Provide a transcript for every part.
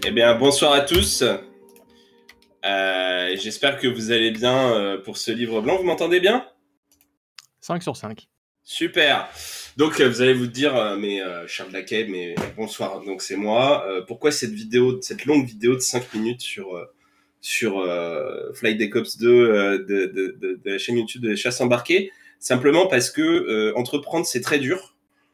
Eh bien, bonsoir à tous. J'espère que vous allez bien pour ce livre blanc. Vous m'entendez bien ? 5 sur 5. Super. Donc, vous allez vous dire, Charles Laquet, mais bonsoir. Donc, c'est moi. Pourquoi cette longue vidéo de 5 minutes sur Flight Deck Ops 2 de la chaîne YouTube de Chasse Embarquée ? Simplement parce que entreprendre, c'est très dur.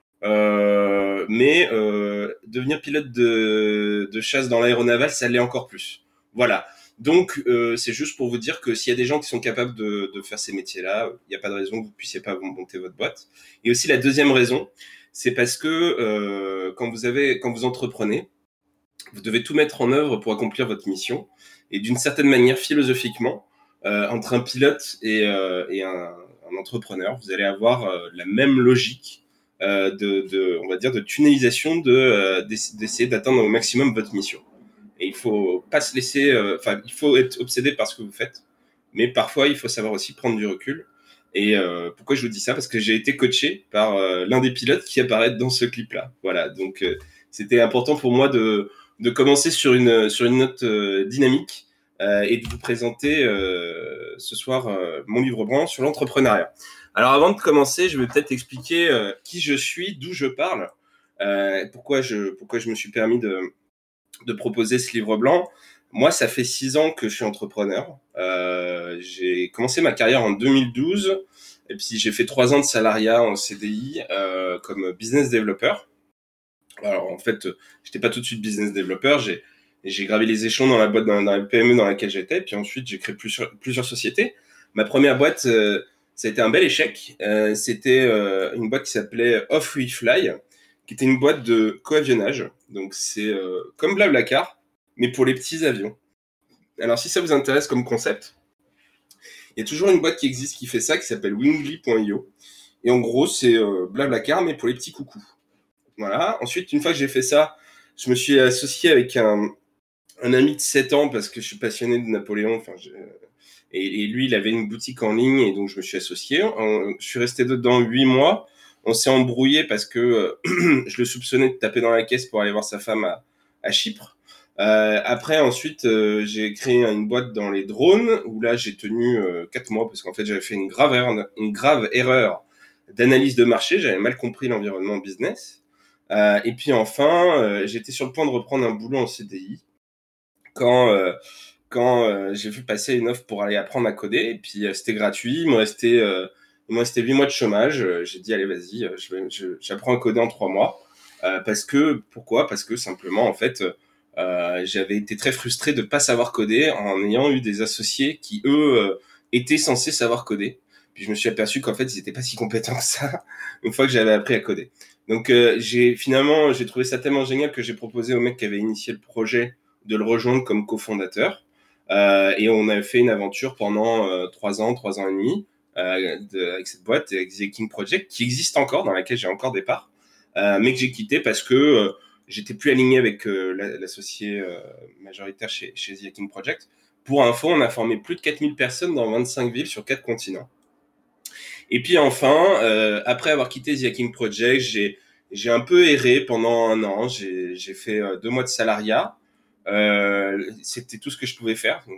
Mais devenir pilote de chasse dans l'aéronaval, ça l'est encore plus. Voilà. Donc, c'est juste pour vous dire que s'il y a des gens qui sont capables de faire ces métiers-là, il n'y a pas de raison que vous puissiez pas monter votre boîte. Et aussi, la deuxième raison, c'est parce que quand vous entreprenez, vous devez tout mettre en œuvre pour accomplir votre mission. Et d'une certaine manière, philosophiquement, entre un pilote et un entrepreneur, vous allez avoir la même logique on va dire, de tunnelisation d'essayer d'atteindre au maximum votre mission. Et il faut pas se laisser, il faut être obsédé par ce que vous faites, mais parfois il faut savoir aussi prendre du recul. Et pourquoi je vous dis ça ? Parce que j'ai été coaché par l'un des pilotes qui apparaît dans ce clip-là. Voilà, donc c'était important pour moi de commencer sur une note dynamique et de vous présenter ce soir mon livre blanc sur l'entrepreneuriat. Alors avant de commencer, je vais peut-être expliquer qui je suis, d'où je parle, pourquoi je me suis permis de proposer ce livre blanc. Moi, ça fait 6 ans que je suis entrepreneur. J'ai commencé ma carrière en 2012 et puis j'ai fait 3 ans de salariat en CDI comme business developer. Alors en fait, j'étais pas tout de suite business developer, j'ai gravé les échelons dans la boîte, dans la PME dans laquelle j'étais, puis ensuite j'ai créé plusieurs sociétés. Ma première boîte, ça a été un bel échec. C'était une boîte qui s'appelait Off We Fly, qui était une boîte de coavionnage. Donc c'est comme Blablacar, mais pour les petits avions. Alors si ça vous intéresse comme concept, il y a toujours une boîte qui existe qui fait ça, qui s'appelle Wingly.io. Et en gros, c'est Blablacar, mais pour les petits coucous. Voilà. Ensuite, une fois que j'ai fait ça, je me suis associé avec un ami de 7 ans parce que je suis passionné de Napoléon. Et lui, il avait une boutique en ligne et donc je me suis associé. Je suis resté dedans 8 mois. On s'est embrouillé parce que je le soupçonnais de taper dans la caisse pour aller voir sa femme à Chypre. Après, ensuite, j'ai créé une boîte dans les drones où là, j'ai tenu 4 mois parce qu'en fait, j'avais fait une grave erreur d'analyse de marché. J'avais mal compris l'environnement business. Et puis enfin, j'étais sur le point de reprendre un boulot en CDI quand j'ai vu passer une offre pour aller apprendre à coder. Et puis c'était gratuit, il me restait 8 mois de chômage. J'ai dit allez vas-y, j'apprends à coder en 3 mois. Pourquoi ? Parce que simplement en fait, j'avais été très frustré de pas savoir coder en ayant eu des associés qui eux étaient censés savoir coder. Puis je me suis aperçu qu'en fait ils étaient pas si compétents que ça une fois que j'avais appris à coder. Donc j'ai trouvé ça tellement génial que j'ai proposé au mec qui avait initié le projet de le rejoindre comme cofondateur. Et on a fait une aventure pendant 3 ans et demi avec cette boîte, avec The Hacking Project, qui existe encore, dans laquelle j'ai encore des parts, mais que j'ai quitté parce que j'étais plus aligné avec l'associé majoritaire chez The Hacking Project. Pour info, on a formé plus de 4000 personnes dans 25 villes sur 4 continents. Et puis enfin, après avoir quitté The Hacking Project, j'ai un peu erré pendant 1 an. J'ai fait 2 mois de salariat. C'était tout ce que je pouvais faire. Donc,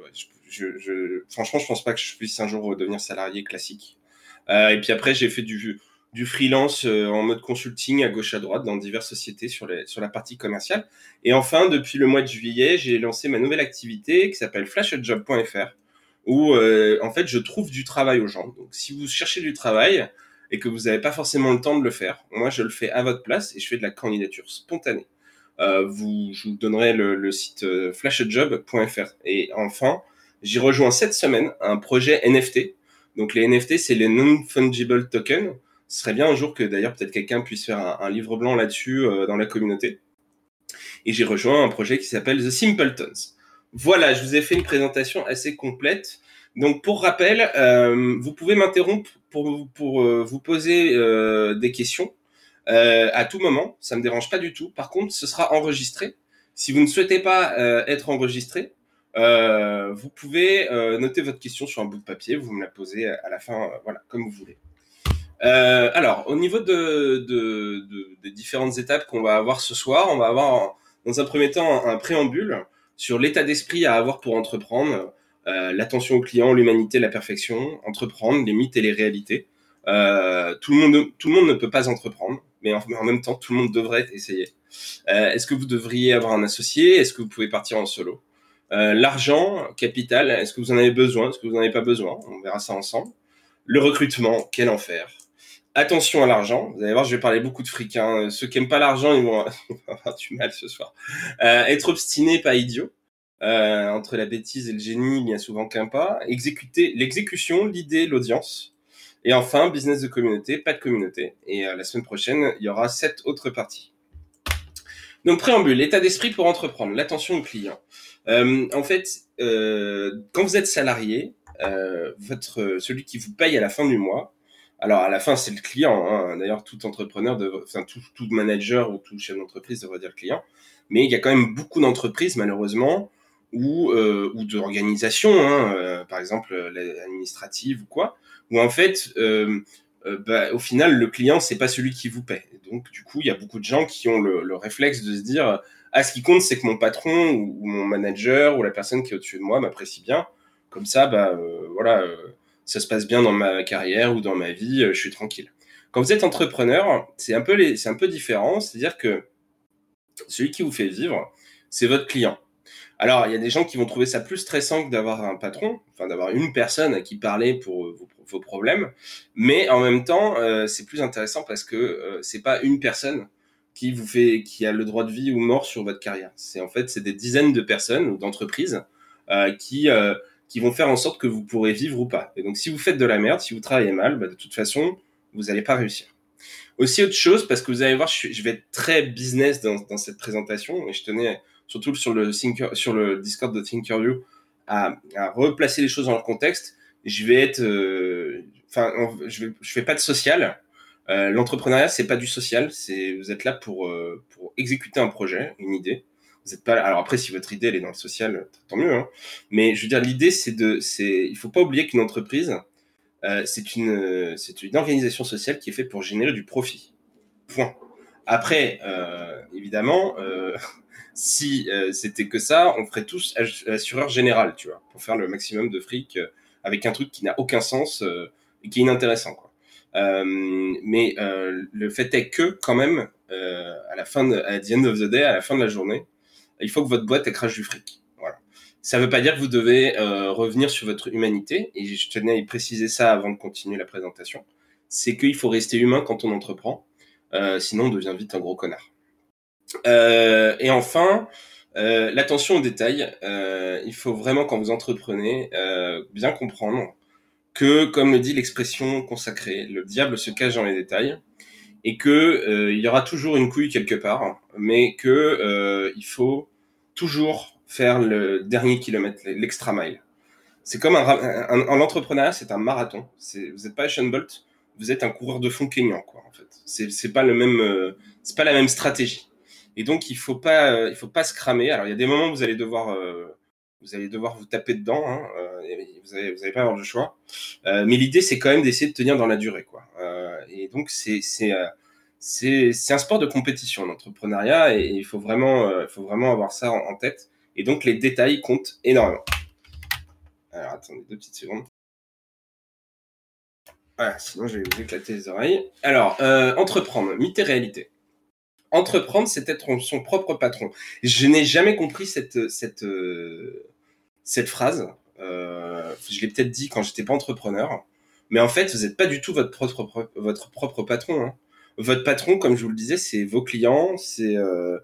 franchement, je pense pas que je puisse un jour devenir salarié classique. Et puis après, j'ai fait du freelance en mode consulting à gauche à droite dans diverses sociétés sur la partie commerciale. Et enfin, depuis le mois de juillet, j'ai lancé ma nouvelle activité qui s'appelle flashjob.fr où en fait je trouve du travail aux gens. Donc si vous cherchez du travail et que vous n'avez pas forcément le temps de le faire, moi je le fais à votre place et je fais de la candidature spontanée. Je vous donnerai le site flashjob.fr. Et enfin, j'ai rejoint cette semaine un projet NFT. Donc les NFT, c'est les non-fungible tokens. Ce serait bien un jour que d'ailleurs peut-être quelqu'un puisse faire un livre blanc là-dessus dans la communauté. Et j'ai rejoint un projet qui s'appelle The Simpletons. Voilà, je vous ai fait une présentation assez complète. Donc, pour rappel, vous pouvez m'interrompre pour vous poser des questions à tout moment. Ça me dérange pas du tout. Par contre, ce sera enregistré. Si vous ne souhaitez pas être enregistré, vous pouvez noter votre question sur un bout de papier. Vous me la posez à la fin, voilà, comme vous voulez. Alors, au niveau des différentes étapes qu'on va avoir ce soir, on va avoir dans un premier temps un préambule sur l'état d'esprit à avoir pour entreprendre, l'attention au client, l'humanité, la perfection, entreprendre, les mythes et les réalités. Tout le monde ne peut pas entreprendre, mais en même temps, tout le monde devrait essayer. Est-ce que vous devriez avoir un associé? Est-ce que vous pouvez partir en solo? L'argent, capital, est-ce que vous en avez besoin? Est-ce que vous n'en avez pas besoin? On verra ça ensemble. Le recrutement, quel enfer. Attention à l'argent. Vous allez voir, je vais parler beaucoup de fric. Hein. Ceux qui aiment pas l'argent, ils vont avoir du mal ce soir. Être obstiné, pas idiot. Entre la bêtise et le génie, il n'y a souvent qu'un pas. Exécuter l'exécution, l'idée, l'audience. Et enfin, business de communauté, pas de communauté. Et la semaine prochaine, il y aura 7 autres parties. Donc, préambule, l'état d'esprit pour entreprendre, l'attention au client. En fait, quand vous êtes salarié, celui qui vous paye à la fin du mois, alors à la fin c'est le client, hein. D'ailleurs tout entrepreneur, tout manager ou tout chef d'entreprise devrait dire le client, mais il y a quand même beaucoup d'entreprises malheureusement ou d'organisations, hein, par exemple l'administrative ou quoi, où en fait au final le client c'est pas celui qui vous paie. Et donc du coup il y a beaucoup de gens qui ont le réflexe de se dire ce qui compte c'est que mon patron ou mon manager ou la personne qui est au-dessus de moi m'apprécie bien, comme ça voilà, ça se passe bien dans ma carrière ou dans ma vie, je suis tranquille. Quand vous êtes entrepreneur, c'est un peu différent, c'est-à-dire que celui qui vous fait vivre, c'est votre client. Alors, il y a des gens qui vont trouver ça plus stressant que d'avoir un patron, enfin d'avoir une personne à qui parler pour vos problèmes, mais en même temps, c'est plus intéressant parce que c'est pas une personne qui a le droit de vie ou mort sur votre carrière. C'est des dizaines de personnes ou d'entreprises qui vont faire en sorte que vous pourrez vivre ou pas. Et donc, si vous faites de la merde, si vous travaillez mal, de toute façon, vous n'allez pas réussir. Aussi autre chose, parce que vous allez voir, je vais être très business dans cette présentation, et je tenais surtout sur le Discord de Thinkerview à replacer les choses dans leur contexte. Je vais être, je fais pas de social. L'entrepreneuriat, c'est pas du social. Vous êtes là pour exécuter un projet, une idée. Vous êtes pas là. Alors après, si votre idée elle est dans le social, tant mieux. Hein. Mais je veux dire, l'idée, il faut pas oublier qu'une entreprise, c'est une organisation sociale qui est faite pour générer du profit. Point. Après, évidemment, si c'était que ça, on ferait tous assureur général, tu vois, pour faire le maximum de fric avec un truc qui n'a aucun sens et qui est inintéressant, quoi. Mais le fait est que, quand même, à the end of the day, à la fin de la journée, il faut que votre boîte elle crache du fric. Voilà. Ça ne veut pas dire que vous devez revenir sur votre humanité, et je tenais à y préciser ça avant de continuer la présentation. C'est qu'il faut rester humain quand on entreprend, sinon on devient vite un gros connard. Et enfin, l'attention aux détails. Il faut vraiment, quand vous entreprenez, bien comprendre que, comme le dit l'expression consacrée, le diable se cache dans les détails, et que il y aura toujours une couille quelque part, mais que il faut toujours faire le dernier kilomètre, l'extra mile. C'est comme en l'entrepreneuriat, c'est un marathon. Vous n'êtes pas Usain Bolt, vous êtes un coureur de fond kényan, quoi. En fait, c'est pas c'est pas la même stratégie. Et donc il faut pas se cramer. Alors il y a des moments où vous allez devoir vous taper dedans. Hein, vous allez pas avoir le choix. Mais l'idée c'est quand même d'essayer de tenir dans la durée, quoi. Et donc c'est un sport de compétition, l'entrepreneuriat, et il faut vraiment avoir ça en tête. Et donc les détails comptent énormément. Alors, attendez 2 petites secondes. Voilà, sinon je vais vous éclater les oreilles. Alors, entreprendre, mythe et réalité. Entreprendre, c'est être son propre patron. Je n'ai jamais compris cette phrase. Je l'ai peut-être dit quand j'étais pas entrepreneur. Mais en fait, vous n'êtes pas du tout votre propre patron. Hein. Votre patron, comme je vous le disais, c'est vos clients, c'est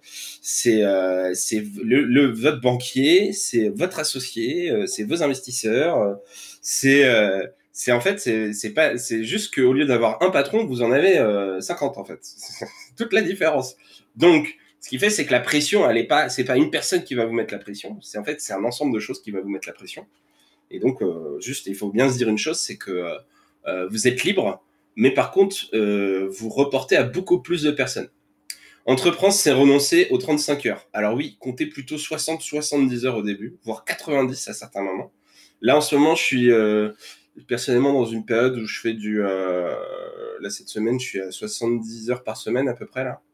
votre banquier, c'est votre associé, c'est vos investisseurs, c'est en fait c'est juste qu'au lieu d'avoir un patron, vous en avez 50 en fait. C'est toute la différence. Donc ce qui fait, c'est que la pression, c'est pas une personne qui va vous mettre la pression. C'est un ensemble de choses qui va vous mettre la pression. Et donc juste, il faut bien se dire une chose, c'est que vous êtes libre, mais par contre, vous reportez à beaucoup plus de personnes. Entreprendre, c'est renoncer aux 35 heures. Alors oui, comptez plutôt 60-70 heures au début, voire 90 à certains moments. Là, en ce moment, je suis personnellement dans une période où je fais là, cette semaine, je suis à 70 heures par semaine à peu près, là.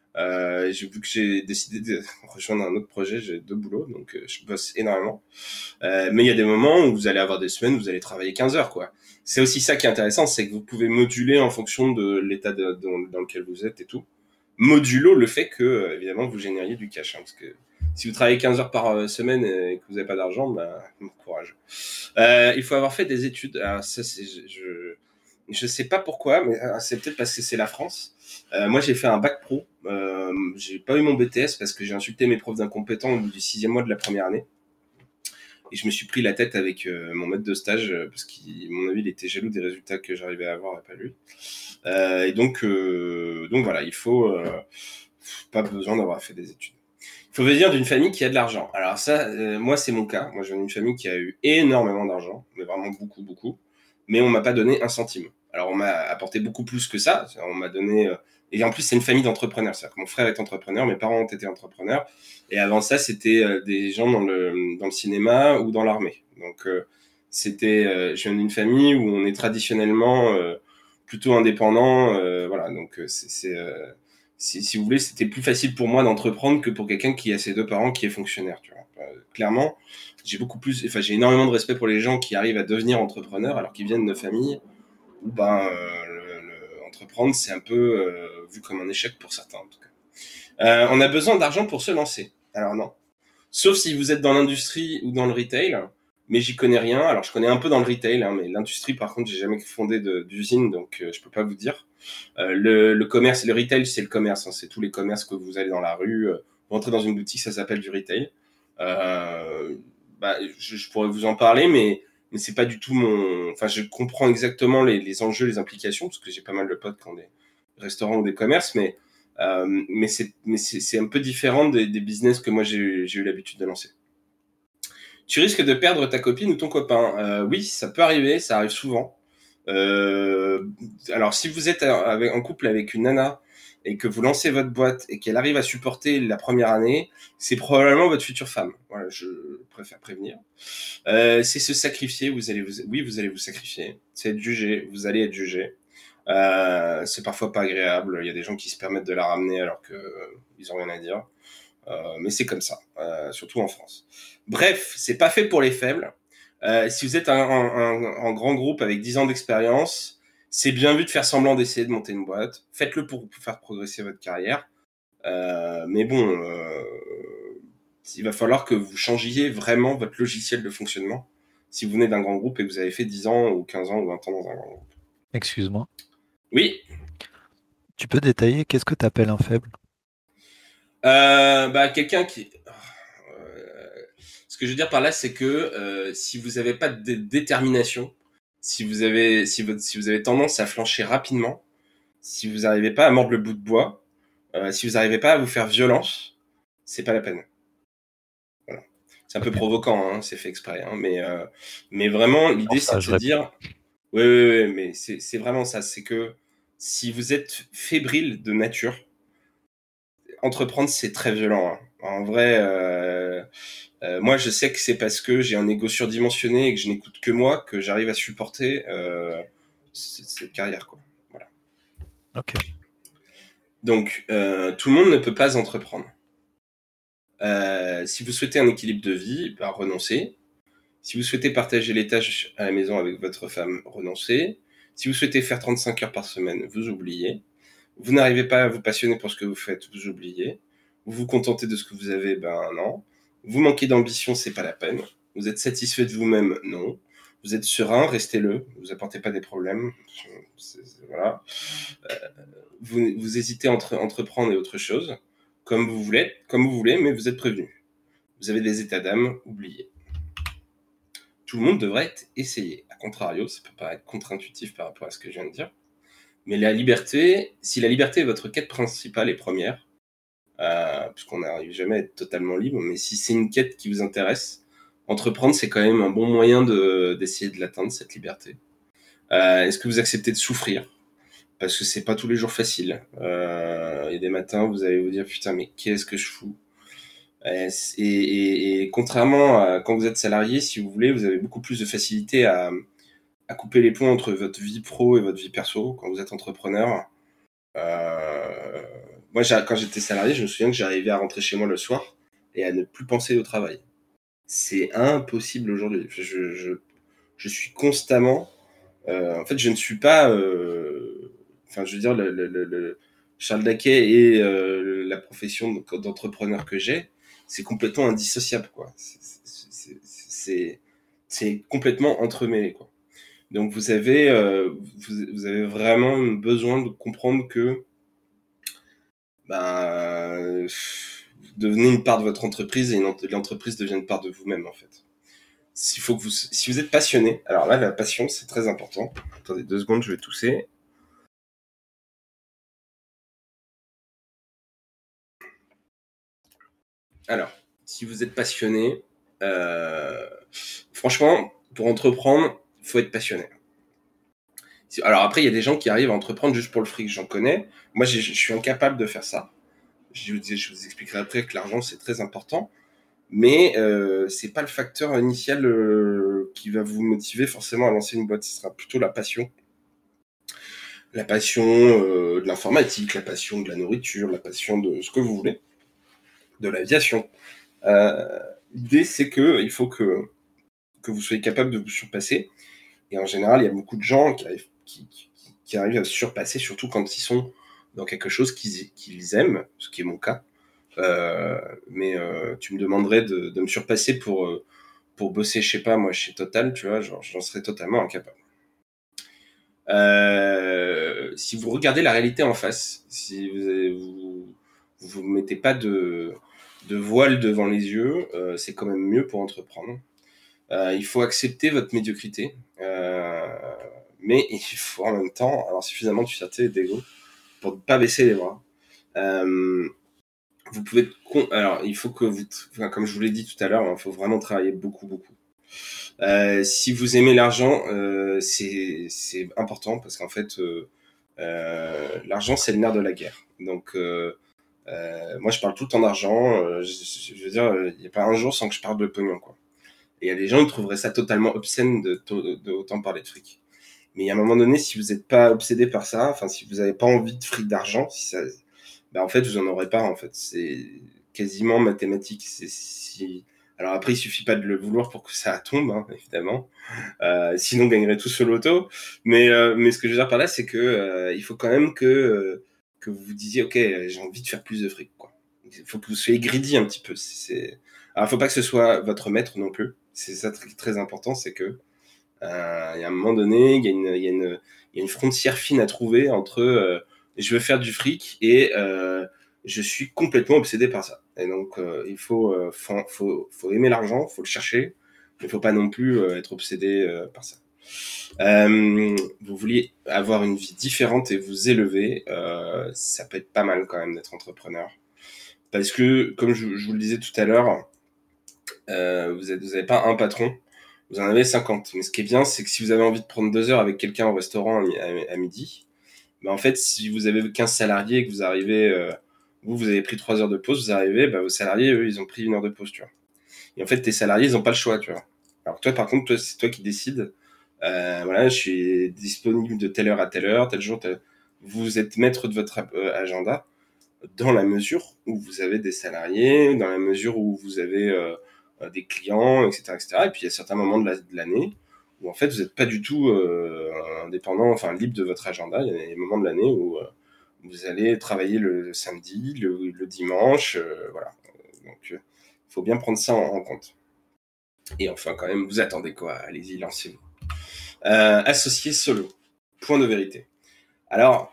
Vu que j'ai décidé de rejoindre un autre projet, j'ai 2 boulots, donc je bosse énormément. Mais il y a des moments où vous allez avoir des semaines où vous allez travailler 15 heures, quoi. C'est aussi ça qui est intéressant, c'est que vous pouvez moduler en fonction de l'état dans lequel vous êtes et tout. Modulo le fait que, évidemment, vous génériez du cash, hein, parce que si vous travaillez 15 heures par semaine et que vous n'avez pas d'argent, bah, bon courage. Il faut avoir fait des études. Alors ça, je sais pas pourquoi, mais c'est peut-être parce que c'est la France. Moi, j'ai fait un bac pro. J'ai pas eu mon BTS parce que j'ai insulté mes profs d'incompétents au bout du 6e mois de la première année. Et je me suis pris la tête avec mon maître de stage parce qu'à mon avis, il était jaloux des résultats que j'arrivais à avoir et pas lui. Et donc voilà, il faut pas besoin d'avoir fait des études. Il faut venir d'une famille qui a de l'argent. Alors ça, moi, c'est mon cas. Moi, je viens d'une famille qui a eu énormément d'argent, mais vraiment beaucoup, beaucoup. Mais on m'a pas donné un centime. Alors, on m'a apporté beaucoup plus que ça. On m'a donné... Et en plus, c'est une famille d'entrepreneurs. C'est-à-dire que mon frère est entrepreneur, mes parents ont été entrepreneurs. Et avant ça, c'était des gens dans le cinéma ou dans l'armée. Donc, je viens d'une famille où on est traditionnellement plutôt indépendant. Voilà, donc si vous voulez, c'était plus facile pour moi d'entreprendre que pour quelqu'un qui a ses 2 parents qui est fonctionnaire. Tu vois. Clairement, j'ai énormément de respect pour les gens qui arrivent à devenir entrepreneurs alors qu'ils viennent de familles où entreprendre c'est un peu vu comme un échec pour certains en tout cas. On a besoin d'argent pour se lancer. Alors non. Sauf si vous êtes dans l'industrie ou dans le retail, mais j'y connais rien. Alors je connais un peu dans le retail, hein, mais l'industrie par contre j'ai jamais fondé d'usine, donc je peux pas vous dire. Le commerce, le retail c'est le commerce, hein, c'est tous les commerces que vous allez dans la rue, vous rentrez dans une boutique, ça s'appelle du retail. Je pourrais vous en parler, mais c'est pas du tout mon... Enfin, je comprends exactement les enjeux, les implications, parce que j'ai pas mal de potes qui ont des restaurants ou des commerces, mais c'est un peu différent des business que moi j'ai eu l'habitude de lancer. Tu risques de perdre ta copine ou ton copain. Oui, ça peut arriver, ça arrive souvent. Alors, si vous êtes en couple avec une nana et que vous lancez votre boîte et qu'elle arrive à supporter la première année, c'est probablement votre future femme. Voilà, je préfère prévenir. C'est se sacrifier. Vous allez vous sacrifier. C'est être jugé. Vous allez être jugé. C'est parfois pas agréable. Il y a des gens qui se permettent de la ramener alors que ils ont rien à dire. Mais c'est comme ça, surtout en France. Bref, c'est pas fait pour les faibles. Si vous êtes un grand groupe avec 10 ans d'expérience, c'est bien vu de faire semblant d'essayer de monter une boîte. Faites-le pour faire progresser votre carrière. Mais bon, il va falloir que vous changiez vraiment votre logiciel de fonctionnement si vous venez d'un grand groupe et que vous avez fait 10 ans ou 15 ans ou 20 ans dans un grand groupe. Excuse-moi. Oui. Tu peux détailler qu'est-ce que tu appelles un faible? Quelqu'un qui... Ce que je veux dire par là, c'est que si vous n'avez pas de détermination, si vous avez tendance à flancher rapidement, si vous n'arrivez pas à mordre le bout de bois, si vous n'arrivez pas à vous faire violence, c'est pas la peine. Voilà. C'est un peu provoquant, hein, c'est fait exprès, hein, mais vraiment l'idée c'est de se dire, oui, mais c'est vraiment ça, c'est que si vous êtes fébrile de nature, entreprendre c'est très violent. Hein. En vrai. Moi, je sais que c'est parce que j'ai un ego surdimensionné et que je n'écoute que moi que j'arrive à supporter cette carrière, quoi. Voilà. Ok. Donc, tout le monde ne peut pas entreprendre. Si vous souhaitez un équilibre de vie, renoncez. Si vous souhaitez partager les tâches à la maison avec votre femme, renoncez. Si vous souhaitez faire 35 heures par semaine, vous oubliez. Vous n'arrivez pas à vous passionner pour ce que vous faites, vous oubliez. Vous vous contentez de ce que vous avez, non. Vous manquez d'ambition, c'est pas la peine. Vous êtes satisfait de vous-même, non. Vous êtes serein, restez-le. Vous apportez pas des problèmes. Voilà. Vous hésitez entre entreprendre et autre chose, comme vous voulez, mais vous êtes prévenu. Vous avez des états d'âme, oubliez. Tout le monde devrait essayer. A contrario, ça peut paraître contre-intuitif par rapport à ce que je viens de dire. Mais la liberté, si la liberté est votre quête principale et première, puisqu'on n'arrive jamais à être totalement libre, mais si c'est une quête qui vous intéresse, entreprendre, c'est quand même un bon moyen d'essayer de l'atteindre, cette liberté. Est-ce que vous acceptez de souffrir? Parce que c'est pas tous les jours facile. Il y a des matins, vous allez vous dire, putain, mais qu'est-ce que je fous? Et contrairement à quand vous êtes salarié, si vous voulez, vous avez beaucoup plus de facilité à couper les ponts entre votre vie pro et votre vie perso. Quand vous êtes entrepreneur, moi, quand j'étais salarié, je me souviens que j'arrivais à rentrer chez moi le soir et à ne plus penser au travail. C'est impossible aujourd'hui. Je suis constamment. En fait, je ne suis pas. Enfin, je veux dire, Charles Daquet et la profession d'entrepreneur que j'ai, c'est complètement indissociable, quoi. C'est complètement entremêlé, quoi. Donc, vous avez vraiment besoin de comprendre que vous devenez une part de votre entreprise et l'entreprise devient une part de vous-même, en fait. Si vous êtes passionné, alors là, la passion, c'est très important. Attendez 2 secondes, je vais tousser. Alors, si vous êtes passionné, franchement, pour entreprendre, il faut être passionné. Alors après, il y a des gens qui arrivent à entreprendre juste pour le fric, j'en connais. Moi, je suis incapable de faire ça. Je vous expliquerai après que l'argent, c'est très important. Mais c'est pas le facteur initial qui va vous motiver forcément à lancer une boîte. Ce sera plutôt la passion. La passion de l'informatique, la passion de la nourriture, la passion de ce que vous voulez, de l'aviation. L'idée, c'est que il faut que vous soyez capable de vous surpasser. Et en général, il y a beaucoup de gens qui arrivent à se surpasser, surtout quand ils sont dans quelque chose qu'ils aiment, ce qui est mon cas. Mais tu me demanderais de me surpasser pour bosser, je sais pas, moi, chez Total, tu vois, genre, j'en serais totalement incapable. Si vous regardez la réalité en face, si vous mettez pas de voile devant les yeux, c'est quand même mieux pour entreprendre. Il faut accepter votre médiocrité, mais il faut en même temps avoir suffisamment de fierté et d'ego pour ne pas baisser les bras. Vous pouvez alors il faut que comme je vous l'ai dit tout à l'heure, il faut vraiment travailler beaucoup. Si vous aimez l'argent, c'est important parce qu'en fait, l'argent c'est le nerf de la guerre. Donc moi je parle tout le temps d'argent. Je veux dire, il n'y a pas un jour sans que je parle de pognon, quoi. Et il y a des gens qui trouveraient ça totalement obscène de autant parler de fric. Mais il y a un moment donné, si vous n'êtes pas obsédé par ça, enfin si vous n'avez pas envie de fric d'argent, en fait vous en aurez pas, en fait. C'est quasiment mathématique. Alors après, il suffit pas de le vouloir pour que ça tombe, hein, évidemment. Sinon, on gagnerait tous au loto. Mais ce que je veux dire par là, c'est que il faut quand même que vous vous disiez, ok, j'ai envie de faire plus de fric, quoi. Il faut que vous soyez greedy un petit peu. Alors, il faut pas que ce soit votre maître non plus. C'est ça très, très important, c'est que il y a un moment donné, il y a une frontière fine à trouver entre je veux faire du fric et je suis complètement obsédé par ça. Et donc, il faut aimer l'argent, faut le chercher, mais il faut pas non plus être obsédé par ça. Vous vouliez avoir une vie différente et vous élever, ça peut être pas mal quand même d'être entrepreneur. Parce que, comme je vous le disais tout à l'heure, vous n'avez pas un patron, vous en avez 50. Mais ce qui est bien, c'est que si vous avez envie de prendre 2 heures avec quelqu'un au restaurant à midi, en fait, si vous avez 15 salariés et que vous arrivez, vous avez pris 3 heures de pause, vous arrivez, vos salariés, eux, ils ont pris 1 heure de pause, tu vois. Et en fait, tes salariés, ils n'ont pas le choix, tu vois. Alors toi, par contre, c'est toi qui décides. Voilà, je suis disponible de telle heure à telle heure, tel jour, vous êtes maître de votre agenda dans la mesure où vous avez des salariés, dans la mesure où vous avez des clients, etc., etc. Et puis il y a certains moments de l'année où en fait vous n'êtes pas du tout indépendant, enfin libre de votre agenda. Il y a des moments de l'année où vous allez travailler le samedi, le dimanche, voilà. Donc il faut bien prendre ça en compte. Et enfin quand même, vous attendez quoi? Allez-y, lancez-vous. Associé solo. Point de vérité. Alors,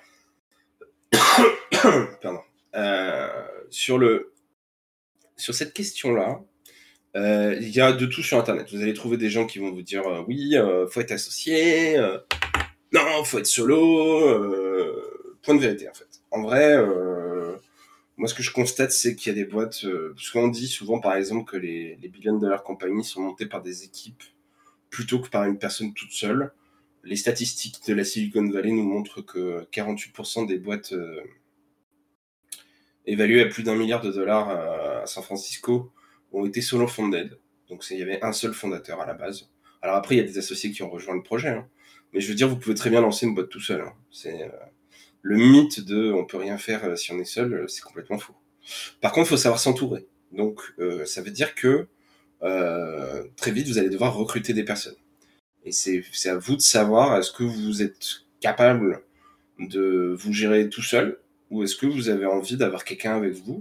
pardon. Sur cette question-là, il y a de tout sur Internet. Vous allez trouver des gens qui vont vous dire oui, faut être associé, non, faut être solo. Point de vérité en fait. En vrai, moi ce que je constate, c'est qu'il y a des boîtes. Parce qu'on dit souvent par exemple que les billion-dollar compagnies sont montées par des équipes plutôt que par une personne toute seule. Les statistiques de la Silicon Valley nous montrent que 48% des boîtes évaluées à plus d'1 milliard de dollars à San Francisco ont été solo funded. Donc il y avait un seul fondateur à la base. Alors après, il y a des associés qui ont rejoint le projet. Hein. Mais je veux dire, vous pouvez très bien lancer une boîte tout seul. Hein. Le mythe de on peut rien faire si on est seul, c'est complètement faux. Par contre, il faut savoir s'entourer. Donc, ça veut dire que très vite, vous allez devoir recruter des personnes. Et c'est à vous de savoir, est-ce que vous êtes capable de vous gérer tout seul, ou est-ce que vous avez envie d'avoir quelqu'un avec vous.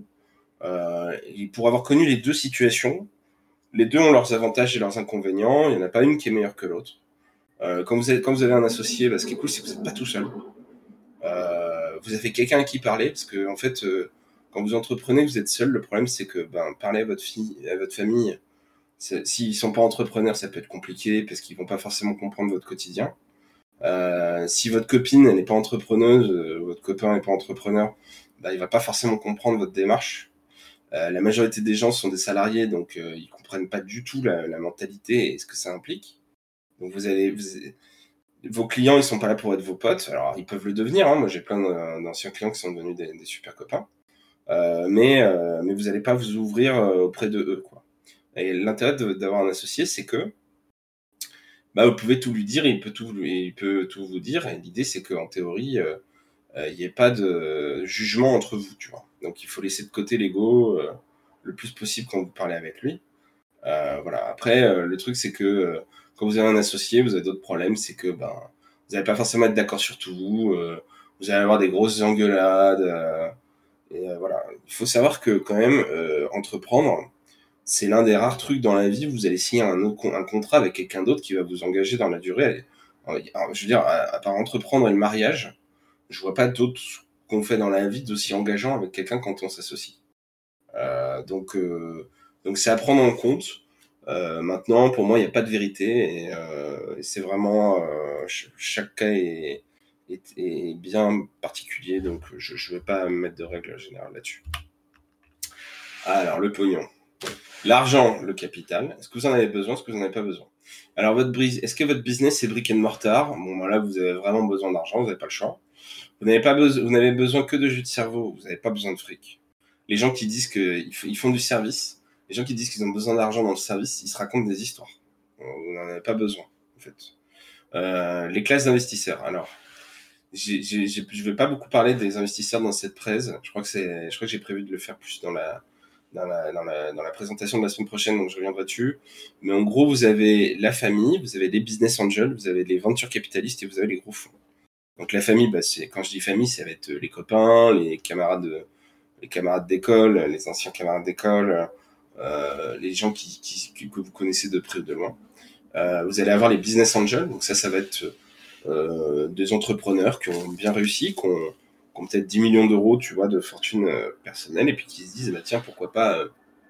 Et pour avoir connu les deux situations, les deux ont leurs avantages et leurs inconvénients. Il n'y en a pas une qui est meilleure que l'autre. Quand vous avez un associé, ce qui est cool, c'est que vous n'êtes pas tout seul. Vous avez quelqu'un à qui parler, parce que en fait, quand vous entreprenez, vous êtes seul. Le problème, c'est que parler à votre famille, s'ils sont pas entrepreneurs, ça peut être compliqué parce qu'ils vont pas forcément comprendre votre quotidien. Si votre copine elle n'est pas entrepreneuse, votre copain n'est pas entrepreneur, il va pas forcément comprendre votre démarche. La majorité des gens sont des salariés, donc ils comprennent pas du tout la mentalité et ce que ça implique. Donc vos clients, ils sont pas là pour être vos potes. Alors ils peuvent le devenir. Moi, j'ai plein d'anciens clients qui sont devenus des super copains. Mais vous allez pas vous ouvrir auprès de eux, quoi. Et l'intérêt d'avoir un associé, c'est que vous pouvez tout lui dire, il peut tout vous dire. Et l'idée, c'est qu'en théorie, il n'y ait pas de jugement entre vous, tu vois. Donc il faut laisser de côté l'ego le plus possible quand vous parlez avec lui. Voilà. Après, le truc, c'est que quand vous avez un associé, vous avez d'autres problèmes. C'est que vous n'allez pas forcément être d'accord sur tout. Vous allez avoir des grosses engueulades. Voilà. Il faut savoir que quand même, entreprendre, c'est l'un des rares trucs dans la vie où vous allez signer un contrat avec quelqu'un d'autre qui va vous engager dans la durée. Alors, je veux dire, à part entreprendre et le mariage, je vois pas d'autres qu'on fait dans la vie d'aussi engageant avec quelqu'un quand on s'associe. Donc c'est à prendre en compte. Maintenant, pour moi, il n'y a pas de vérité et c'est vraiment chaque cas est bien particulier, donc je ne vais pas me mettre de règles générales là-dessus. Alors, le pognon. L'argent, le capital. Est-ce que vous en avez besoin? Est-ce que vous n'en avez pas besoin? Alors, est-ce que votre business c'est brick and mortar? Bon, là, vous avez vraiment besoin d'argent, vous n'avez pas le choix. Vous n'avez besoin que de jus de cerveau, vous n'avez pas besoin de fric. Les gens qui disent qu'ils font du service, les gens qui disent qu'ils ont besoin d'argent dans le service, ils se racontent des histoires. Vous n'en avez pas besoin, en fait. Les classes d'investisseurs. Alors, je vais pas beaucoup parler des investisseurs dans cette presse. Je crois que j'ai prévu de le faire plus dans la présentation de la semaine prochaine, donc je reviendrai dessus. Mais en gros, vous avez la famille, vous avez les business angels, vous avez les venture capitalistes et vous avez les gros fonds. Donc la famille, quand je dis famille, ça va être les copains, les camarades d'école, les anciens camarades d'école, les gens que vous connaissez de près ou de loin. Vous allez avoir les business angels, donc ça va être des entrepreneurs qui ont bien réussi, qui ont peut-être 10 millions d'euros, tu vois, de fortune personnelle, et puis qui se disent, tiens, pourquoi pas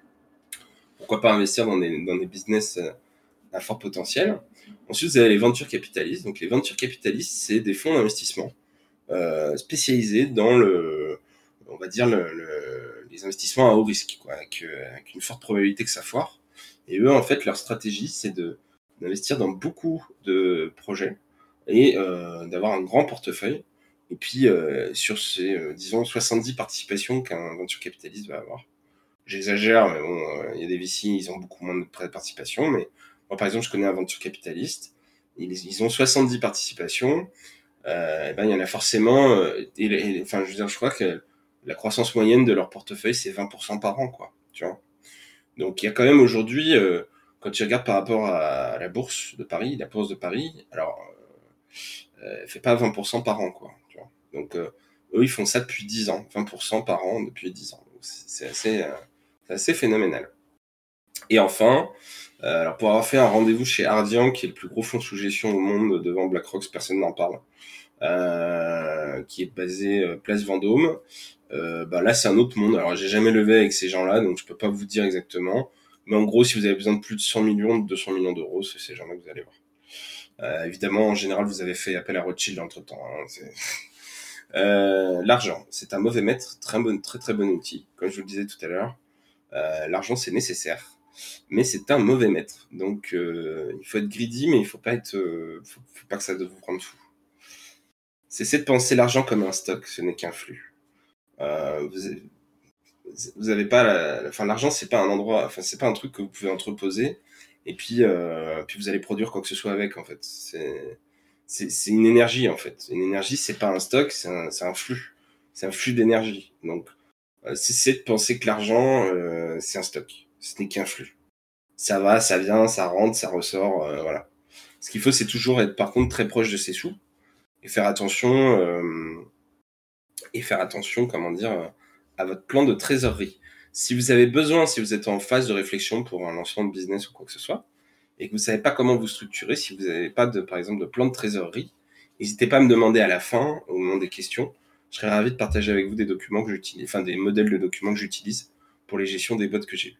investir dans des business à fort potentiel. Ensuite, vous avez les venture capitalistes. Donc les venture capitalistes, c'est des fonds d'investissement spécialisés dans on va dire les investissements à haut risque, quoi, avec une forte probabilité que ça foire. Et eux, en fait, leur stratégie, c'est d'investir dans beaucoup de projets et d'avoir un grand portefeuille. Et puis, sur ces, disons, 70 participations qu'un venture capitaliste va avoir. J'exagère, mais bon, il y a des VC, ils ont beaucoup moins de participation. Mais moi, par exemple, je connais un venture capitaliste. Ils ont 70 participations. Il y en a forcément. Enfin, je veux dire, je crois que la croissance moyenne de leur portefeuille, c'est 20% par an, quoi. Tu vois. Donc, il y a quand même aujourd'hui, quand tu regardes par rapport à la bourse de Paris, alors, elle fait pas 20% par an, quoi. Tu vois. Donc, eux, ils font ça depuis 10 ans. 20% par an depuis 10 ans. Donc, c'est assez phénoménal. Et enfin, alors pour avoir fait un rendez-vous chez Ardian, qui est le plus gros fonds sous gestion au monde devant BlackRock, personne n'en parle, qui est basé Place Vendôme, là c'est un autre monde. Alors j'ai jamais levé avec ces gens-là, donc je peux pas vous dire exactement. Mais en gros, si vous avez besoin de plus de 100 millions, de 200 millions d'euros, c'est ces gens-là que vous allez voir. Évidemment, en général, vous avez fait appel à Rothschild entre-temps. L'argent, c'est un mauvais maître, très bon outil. Comme je vous le disais tout à l'heure, l'argent c'est nécessaire, mais c'est un mauvais maître. Donc il faut être greedy, mais il faut pas faut pas que ça vous rende fou. Cessez de penser l'argent comme un stock, ce n'est qu'un flux. Vous avez pas l'argent, c'est pas un endroit, c'est pas un truc que vous pouvez entreposer et puis vous allez produire quoi que ce soit avec, en fait. c'est une énergie, en fait. Une énergie, c'est pas un stock, c'est un flux. C'est un flux d'énergie. Donc, cessez de penser que l'argent, c'est un stock. Ce n'est qu'un flux. Ça va, ça vient, ça rentre, ça ressort, voilà. Ce qu'il faut, c'est toujours être, par contre, très proche de ses sous et faire attention, comment dire, à votre plan de trésorerie. Si vous avez besoin, si vous êtes en phase de réflexion pour un lancement de business ou quoi que ce soit, et que vous savez pas comment vous structurer, si vous n'avez pas par exemple, de plan de trésorerie, n'hésitez pas à me demander à la fin, au moment des questions. Je serais ravi de partager avec vous des documents que j'utilise, enfin des modèles de documents que j'utilise pour les gestions des bots que j'ai.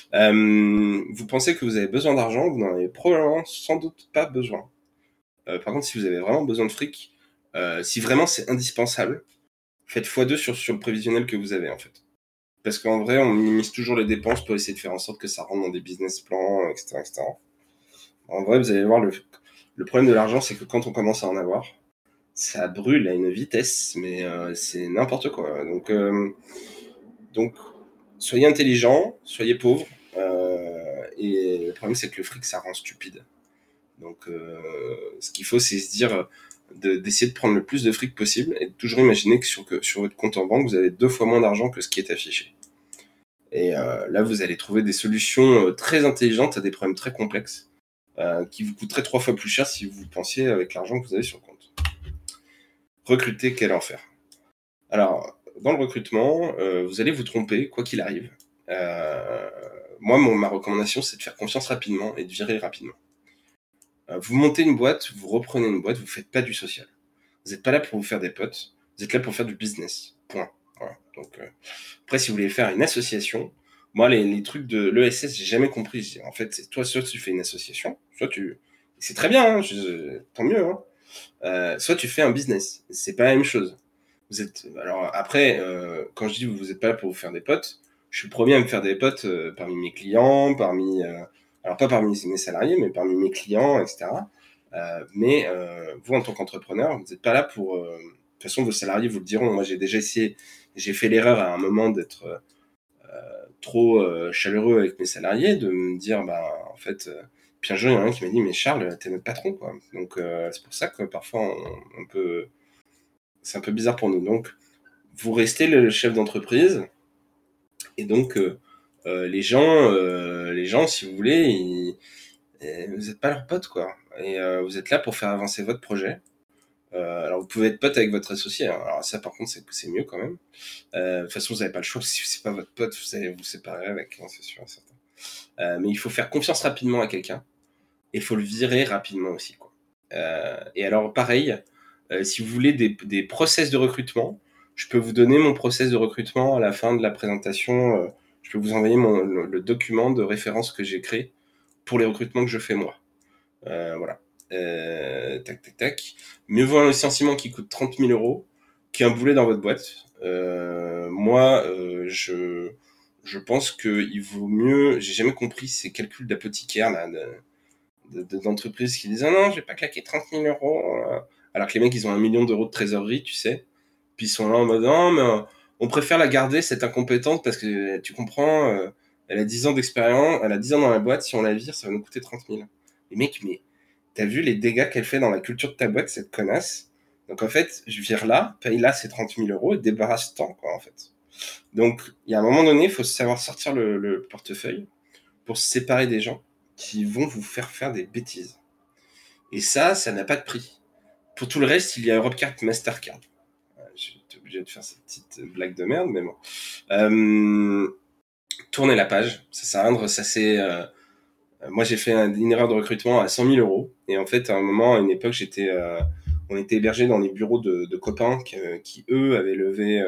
Vous pensez que vous avez besoin d'argent, vous n'en avez probablement sans doute pas besoin. Par contre, si vous avez vraiment besoin de fric, si vraiment c'est indispensable, faites x2 sur le prévisionnel que vous avez en fait. Parce qu'en vrai, on minimise toujours les dépenses pour essayer de faire en sorte que ça rentre dans des business plans, etc., etc. En vrai, vous allez voir, le problème de l'argent, c'est que quand on commence à en avoir, ça brûle à une vitesse, mais c'est n'importe quoi. Donc, soyez intelligent, soyez pauvre. Et le problème, c'est que le fric, ça rend stupide. Donc, ce qu'il faut, c'est se dire d'essayer de prendre le plus de fric possible et de toujours imaginer que sur votre compte en banque, vous avez 2 fois moins d'argent que ce qui est affiché. Et là, vous allez trouver des solutions très intelligentes à des problèmes très complexes qui vous coûteraient 3 fois plus cher si vous pensiez avec l'argent que vous avez sur le compte. Recruter, quel enfer. Alors, dans le recrutement, vous allez vous tromper, quoi qu'il arrive. Moi, ma recommandation, c'est de faire confiance rapidement et de virer rapidement. Vous montez une boîte, vous reprenez une boîte, vous faites pas du social. Vous n'êtes pas là pour vous faire des potes, vous êtes là pour faire du business. Point. Voilà. Donc, après, si vous voulez faire une association, moi, les trucs de l'ESS, j'ai jamais compris. En fait, c'est toi, soit tu fais une association, soit tu... C'est très bien, hein, tant mieux. Hein. Soit tu fais un business. C'est pas la même chose. Vous êtes... Alors après, quand je dis vous n'êtes pas là pour vous faire des potes, je suis le premier à me faire des potes parmi mes clients, alors pas parmi mes salariés, mais parmi mes clients, etc. Mais vous, en tant qu'entrepreneur, vous n'êtes pas là pour... De toute façon, vos salariés vous le diront. Moi, j'ai déjà essayé, j'ai fait l'erreur à un moment d'être trop chaleureux avec mes salariés, de me dire, bah, en fait... Puis un jour, il y en a un qui m'a dit, mais Charles, t'es notre patron, quoi. Donc, c'est pour ça que parfois, on peut... C'est un peu bizarre pour nous. Donc, vous restez le chef d'entreprise, et donc, les gens, si vous voulez, vous n'êtes pas leurs potes, quoi. Et vous êtes là pour faire avancer votre projet. Alors, vous pouvez être pote avec votre associé. Hein. Alors, ça, par contre, c'est mieux quand même. De toute façon, vous n'avez pas le choix. Si c'est pas votre pote, vous allez vous séparer avec, hein, c'est sûr et certain. Mais il faut faire confiance rapidement à quelqu'un. Et il faut le virer rapidement aussi, quoi. Et alors, pareil, si vous voulez des process de recrutement, je peux vous donner mon process de recrutement à la fin de la présentation. Je peux vous envoyer le document de référence que j'ai créé pour les recrutements que je fais moi. Voilà. Tac, tac, tac. Mieux vaut un licenciement qui coûte 30 000 euros qu'un boulet dans votre boîte. Moi, je pense qu'il vaut mieux... J'ai jamais compris ces calculs d'apothicaire, là, d'entreprises qui disent « Ah non, je vais pas claquer 30 000 euros. » Alors que les mecs, ils ont 1 million d'euros de trésorerie, tu sais. Puis ils sont là en mode « Non, mais on préfère la garder, cette incompétente, parce que tu comprends, elle a 10 ans d'expérience, elle a 10 ans dans la boîte, si on la vire, ça va nous coûter 30 000. » Les mecs, mais t'as vu les dégâts qu'elle fait dans la culture de ta boîte, cette connasse? Donc en fait, je vire là, paye là ces 30 000 euros et débarrasse-t'en, quoi, en fait. Donc, il y a un moment donné, il faut savoir sortir le portefeuille pour se séparer des gens qui vont vous faire des bêtises. Et ça n'a pas de prix. Pour tout le reste, il y a Europecard, Mastercard. J'étais obligé de faire cette petite blague de merde, mais bon. Tournez la page, ça sert à rien de ressasser. Moi, j'ai fait une erreur de recrutement à 100 000 euros. Et en fait, à un moment, à une époque, on était hébergés dans les bureaux de copains qui, eux, avaient levé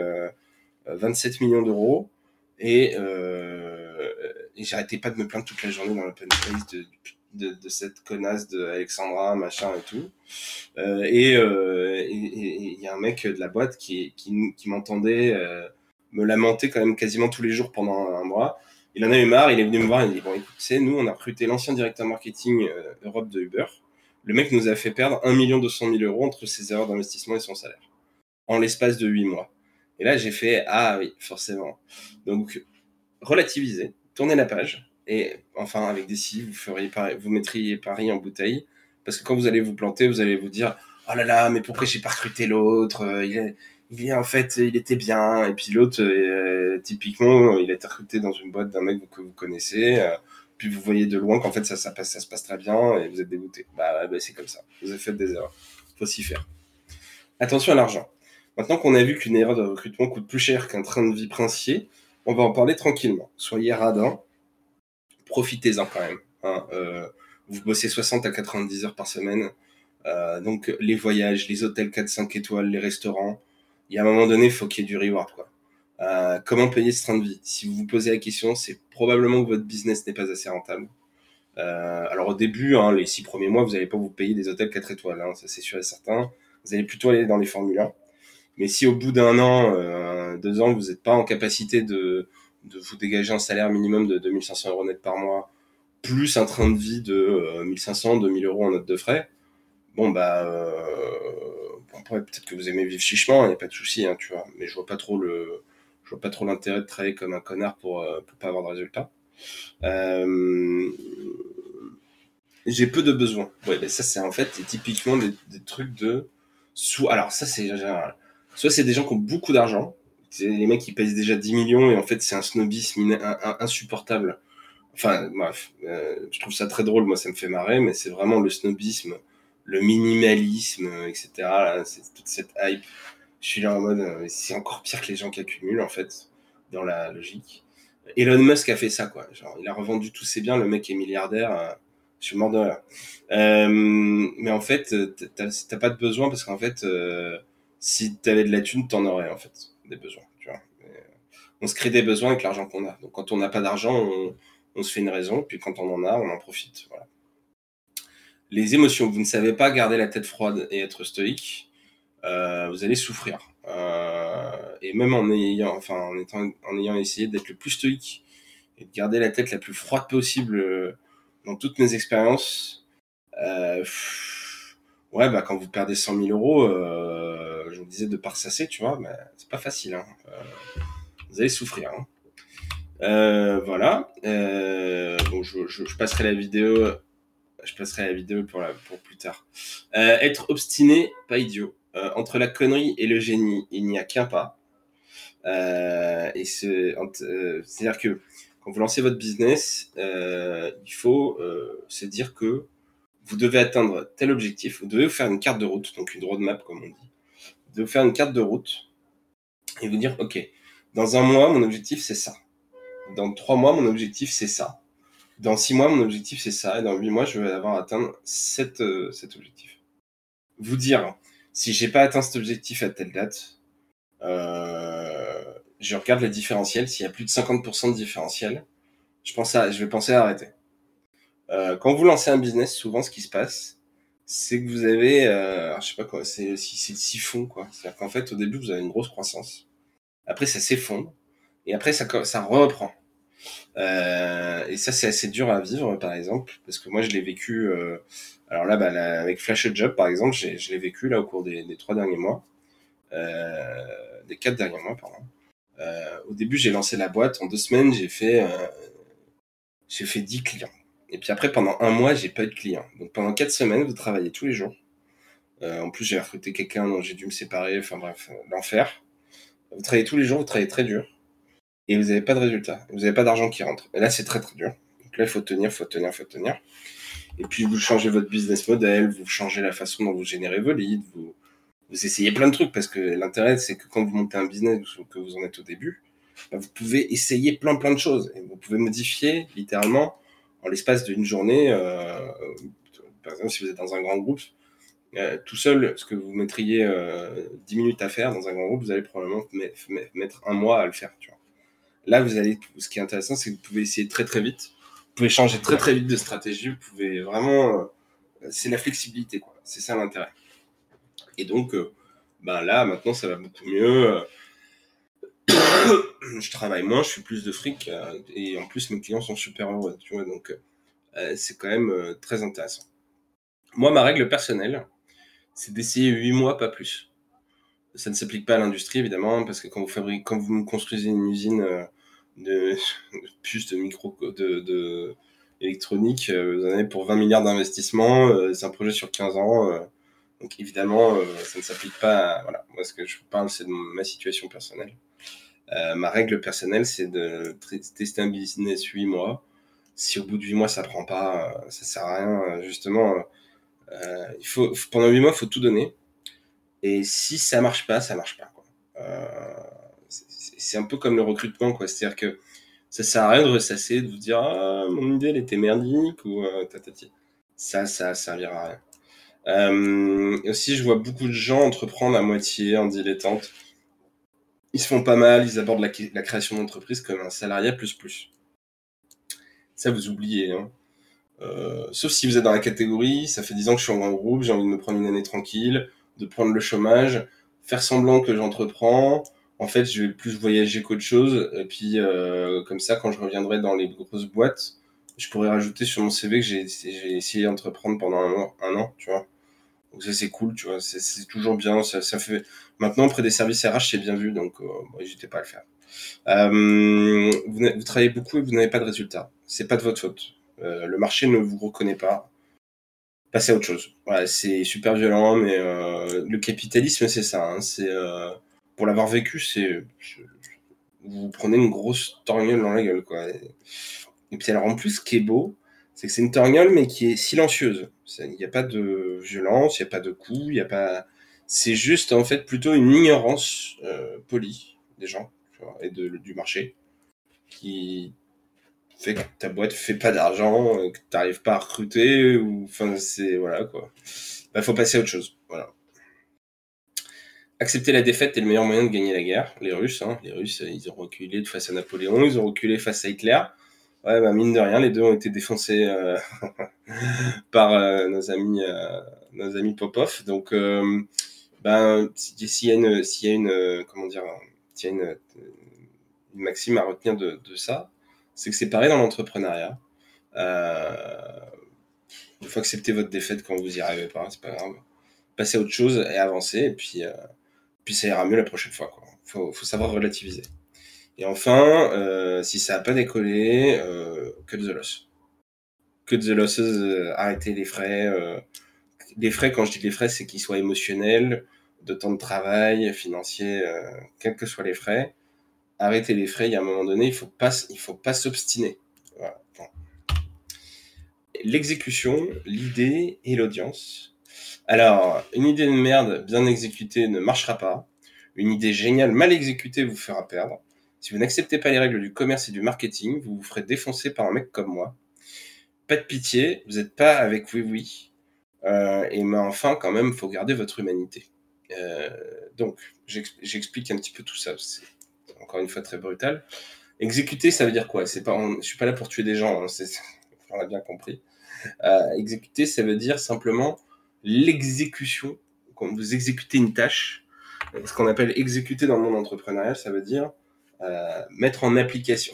27 millions d'euros. Et j'arrêtais pas de me plaindre toute la journée dans l'open space de cette connasse de Alexandra, machin et tout. Et il y a un mec de la boîte qui m'entendait me lamenter quand même quasiment tous les jours pendant un mois. Il en a eu marre, il est venu me voir, il me dit « Bon, écoute, tu sais, nous, on a recruté l'ancien directeur marketing Europe de Uber. Le mec nous a fait perdre 1 200 000 euros entre ses erreurs d'investissement et son salaire, en l'espace de 8 mois. » Et là, j'ai fait « Ah oui, forcément. » Donc, relativisez, tournez la page, et enfin, avec des si, vous mettriez Paris en bouteille, Parce que quand vous allez vous planter, vous allez vous dire « Oh là là, mais pourquoi j'ai pas recruté l'autre en fait, il était bien. » Et puis l'autre, typiquement, il a été recruté dans une boîte d'un mec que vous connaissez. Puis vous voyez de loin qu'en fait, ça se passe très bien et vous êtes dégoûté. Bah, c'est comme ça. Vous avez fait des erreurs. Faut s'y faire. Attention à l'argent. Maintenant qu'on a vu qu'une erreur de recrutement coûte plus cher qu'un train de vie princier, on va en parler tranquillement. Soyez radins. Profitez-en quand même. Hein. Vous bossez 60 à 90 heures par semaine. Donc les voyages, les hôtels 4-5 étoiles, les restaurants, il y a un moment donné, il faut qu'il y ait du reward, quoi. Comment payer ce train de vie? Si vous vous posez la question, c'est probablement que votre business n'est pas assez rentable. Alors au début, hein, les 6 premiers mois, vous n'allez pas vous payer des hôtels 4 étoiles, hein, ça c'est sûr et certain. Vous allez plutôt aller dans les Formule 1. Mais si au bout d'un an, 2 ans, vous n'êtes pas en capacité de vous dégager un salaire minimum de 2500 euros net par mois, plus un train de vie de 1500, 2000 euros en note de frais, bon bah après peut-être que vous aimez vivre chichement, il n'y a pas de souci, hein, tu vois, mais je vois pas trop l'intérêt de travailler comme un connard pour pas avoir de résultats. J'ai peu de besoins. Ouais, mais ça c'est en fait typiquement des trucs de alors ça c'est général. Soit c'est des gens qui ont beaucoup d'argent, c'est les mecs qui pèsent déjà 10 millions et en fait c'est un snobisme insupportable. Enfin bref, je trouve ça très drôle, moi ça me fait marrer, mais c'est vraiment le snobisme, le minimalisme, etc. Là, c'est toute cette hype. Je suis là en mode, c'est encore pire que les gens qui accumulent en fait, dans la logique. Elon Musk a fait ça, quoi. Genre, il a revendu tous ses biens, le mec est milliardaire. Je suis mort de rire. Mais en fait, t'as pas de besoin parce qu'en fait, si t'avais de la thune, t'en aurais en fait des besoins. Tu vois. On se crée des besoins avec l'argent qu'on a. Donc quand on n'a pas d'argent, on se fait une raison. Puis quand on en a, on en profite. Voilà. Les émotions, vous ne savez pas garder la tête froide et être stoïque, vous allez souffrir. Et même en ayant essayé d'être le plus stoïque et de garder la tête la plus froide possible dans toutes mes expériences, ouais, bah quand vous perdez 100 000 euros, je vous disais de pas ressasser, tu vois, bah, c'est pas facile. Hein. Vous allez souffrir. Hein. Voilà. Bon, je passerai la vidéo. Je passerai la vidéo pour plus tard. Être obstiné, pas idiot. Entre la connerie et le génie, il n'y a qu'un pas. C'est-à-dire que quand vous lancez votre business, il faut se dire que vous devez atteindre tel objectif. Vous devez vous faire une carte de route, donc une roadmap comme on dit. Vous devez vous faire une carte de route et vous dire, ok, dans 1 mois, mon objectif c'est ça. Dans 3 mois, mon objectif c'est ça. Dans 6 mois, mon objectif c'est ça. Et dans 8 mois, je vais avoir atteint cet objectif. Vous dire, si j'ai pas atteint cet objectif à telle date, je regarde le différentiel. S'il y a plus de 50% de différentiel, je vais penser à arrêter. Quand vous lancez un business, souvent, ce qui se passe, c'est que vous avez, je sais pas quoi, c'est le siphon, quoi. C'est-à-dire qu'en fait, au début, vous avez une grosse croissance. Après, ça s'effondre. Et après, ça reprend. Et ça, c'est assez dur à vivre, par exemple, parce que moi, je l'ai vécu. Alors là, avec Flash Job, par exemple, je l'ai vécu là au cours des 3 derniers mois, des 4 derniers mois, pardon. Au début, j'ai lancé la boîte. En 2 semaines, j'ai fait 10 clients. Et puis après, pendant 1 mois, j'ai pas eu de clients. Donc pendant 4 semaines, vous travaillez tous les jours. En plus, j'ai recruté quelqu'un dont j'ai dû me séparer. Enfin bref, l'enfer. Vous travaillez tous les jours, vous travaillez très dur. Et vous n'avez pas de résultat. Vous n'avez pas d'argent qui rentre. Et là, c'est très très dur. Donc là, il faut tenir. Et puis, vous changez votre business model, vous changez la façon dont vous générez vos leads, vous essayez plein de trucs parce que l'intérêt, c'est que quand vous montez un business ou que vous en êtes au début, bah, vous pouvez essayer plein de choses. Et vous pouvez modifier littéralement en l'espace d'une journée. Par exemple, si vous êtes dans un grand groupe, tout seul, ce que vous mettriez 10 minutes à faire dans un grand groupe, vous allez probablement mettre 1 mois à le faire. Tu vois. Là, ce qui est intéressant, c'est que vous pouvez essayer très très vite. Vous pouvez changer très très vite de stratégie. Vous pouvez vraiment, c'est la flexibilité, quoi. C'est ça l'intérêt. Et donc, là, maintenant, ça va beaucoup mieux. Je travaille moins, je fais plus de fric, et en plus, mes clients sont super heureux. Tu vois, donc, c'est quand même très intéressant. Moi, ma règle personnelle, c'est d'essayer 8 mois, pas plus. Ça ne s'applique pas à l'industrie, évidemment, parce que quand vous construisez une usine de puces, de électronique, vous en avez pour 20 milliards d'investissements, c'est un projet sur 15 ans. Donc évidemment, ça ne s'applique pas à... Voilà, moi ce que je vous parle, c'est de ma situation personnelle. Ma règle personnelle, c'est de tester un business 8 mois. Si au bout de 8 mois, ça prend pas, ça sert à rien. Justement, pendant 8 mois, il faut tout donner. Et si ça marche pas, ça marche pas, quoi. C'est un peu comme le recrutement, quoi. C'est-à-dire que ça sert à rien de ressasser, de vous dire ah, mon idée elle était merdique ou tatati. Ça servira à rien. Et aussi, je vois beaucoup de gens entreprendre à moitié, en dilettante. Ils se font pas mal, ils abordent la création d'entreprise comme un salariat plus. Ça, vous oubliez, hein. Sauf si vous êtes dans la catégorie, ça fait 10 ans que je suis en grand groupe, j'ai envie de me prendre une année tranquille, de prendre le chômage, faire semblant que j'entreprends. En fait, je vais plus voyager qu'autre chose. Et puis, comme ça, quand je reviendrai dans les grosses boîtes, je pourrais rajouter sur mon CV que j'ai essayé d'entreprendre pendant un an, tu vois. Donc ça, c'est cool, tu vois. C'est toujours bien. Ça fait... Maintenant, auprès des services RH, c'est bien vu, donc n'hésitez pas à le faire. Vous travaillez beaucoup et vous n'avez pas de résultat. C'est pas de votre faute. Le marché ne vous reconnaît pas. Passez à autre chose. Voilà, c'est super violent, mais le capitalisme, c'est ça. Hein. Pour l'avoir vécu, vous prenez une grosse torgnole dans la gueule, quoi. Et puis alors en plus, ce qui est beau, c'est que c'est une torgnole, mais qui est silencieuse. Il n'y a pas de violence, il n'y a pas de coups, il y a pas. C'est juste en fait plutôt une ignorance polie des gens, tu vois, et du marché qui fait que ta boîte fait pas d'argent, que tu n'arrives pas à recruter, ou enfin c'est voilà quoi. Bah, faut passer à autre chose. Voilà. Accepter la défaite est le meilleur moyen de gagner la guerre. Les Russes, ils ont reculé face à Napoléon, ils ont reculé face à Hitler. Ouais, bah mine de rien, les deux ont été défoncés par nos amis Popov. Donc, s'il y a une, comment dire, s'il y a une maxime à retenir de ça, c'est que c'est pareil dans l'entrepreneuriat. Il faut accepter votre défaite quand vous n'y arrivez pas, c'est pas grave. Passez à autre chose et avancer, et puis ça ira mieux la prochaine fois, quoi. Faut savoir relativiser. Et enfin, si ça n'a pas décollé, cut the loss. Cut the losses, arrêtez les frais. Les frais, quand je dis les frais, c'est qu'ils soient émotionnels, de temps de travail, financiers, quels que soient les frais. Arrêtez les frais, il y a un moment donné, il faut pas s'obstiner. Voilà. Bon. L'exécution, l'idée et l'audience. Alors, une idée de merde bien exécutée ne marchera pas. Une idée géniale mal exécutée vous fera perdre. Si vous n'acceptez pas les règles du commerce et du marketing, vous vous ferez défoncer par un mec comme moi. Pas de pitié, vous n'êtes pas avec oui. Mais enfin, quand même, il faut garder votre humanité. Donc, j'explique un petit peu tout ça. C'est encore une fois très brutal. Exécuter, ça veut dire quoi ? Je suis pas là pour tuer des gens, hein, on l'a bien compris. Exécuter, ça veut dire simplement l'exécution. Quand vous exécutez une tâche, ce qu'on appelle exécuter dans le monde entrepreneurial, ça veut dire mettre en application,